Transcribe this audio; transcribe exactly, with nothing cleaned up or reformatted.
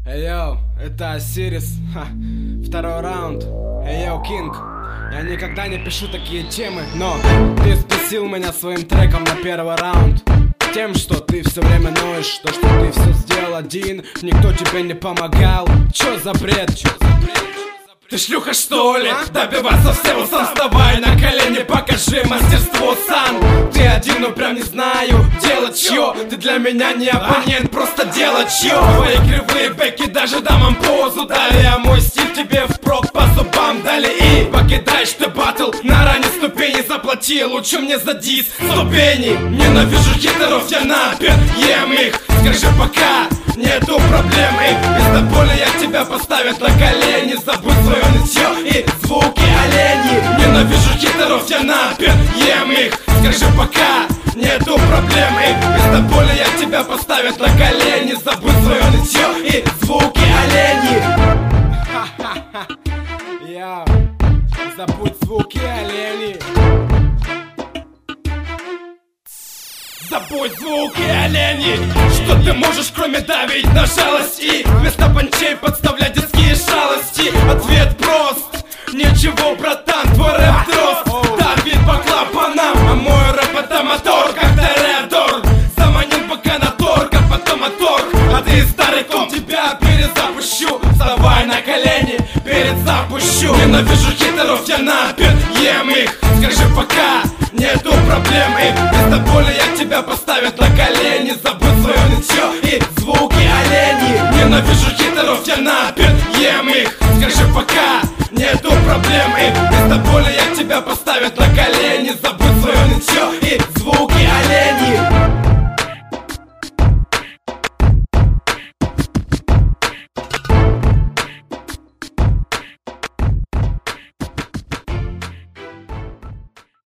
Эй, йоу, это Осирис, ха, второй раунд. Эй, йоу, Кинг, я никогда не пишу такие темы, но ты взбесил меня своим треком на первый раунд. Тем, что ты все время ноешь, то, что ты все сделал один, никто тебе не помогал. Чё за бред? Чё за бред? Ты шлюха, что ли? Добиваться всего сам, вставай на колени, покажи мастерство сам. Ты один, но прям не знаю, дело чье. Ты для меня не оппонент, просто дело чье. Твои кривые бэки даже дамам позу дали, а мой стиль тебе впрок по зубам дали. И покидаешь ты баттл на ранней ступени, заплати лучше мне за дис ступени. Ненавижу хитеров, я напер, ем их. Скажи пока, нету проблемы. Пиздобольно я тебя поставят на колени. Забудь свое нытье и звуки оленей. Ненавижу хитеров, я напер, ем их. Скажи пока, нету проблемы. Пиздобольно я тебя поставят на колени. Забудь свое нытье и звуки оленей. Я, забудь звуки оленей. Забудь звуки оленей. Что ты можешь, кроме давить на жалость и вместо панчей подставлять детские шалости? Ответ прост. Ничего, братан, твой рэп дрозд. Давит по клапанам, а мой рэп это мотор, как Торедор. Заманил пока на торг, а потом мотор. А ты старый ком, тебя перезапущу. Вставай на колени, перед запущу. Ненавижу хитеров, я напер, ем их. Скажи пока, нету проблемы. Пиздобольно я тебя поставят на колени. Забудь свое нытье и звуки оленей. Ненавижу хитеров, я напер, ем их. Скажи пока, нету проблемы. Пиздобольно я тебя поставят на колени. Забудь свое нытье и звуки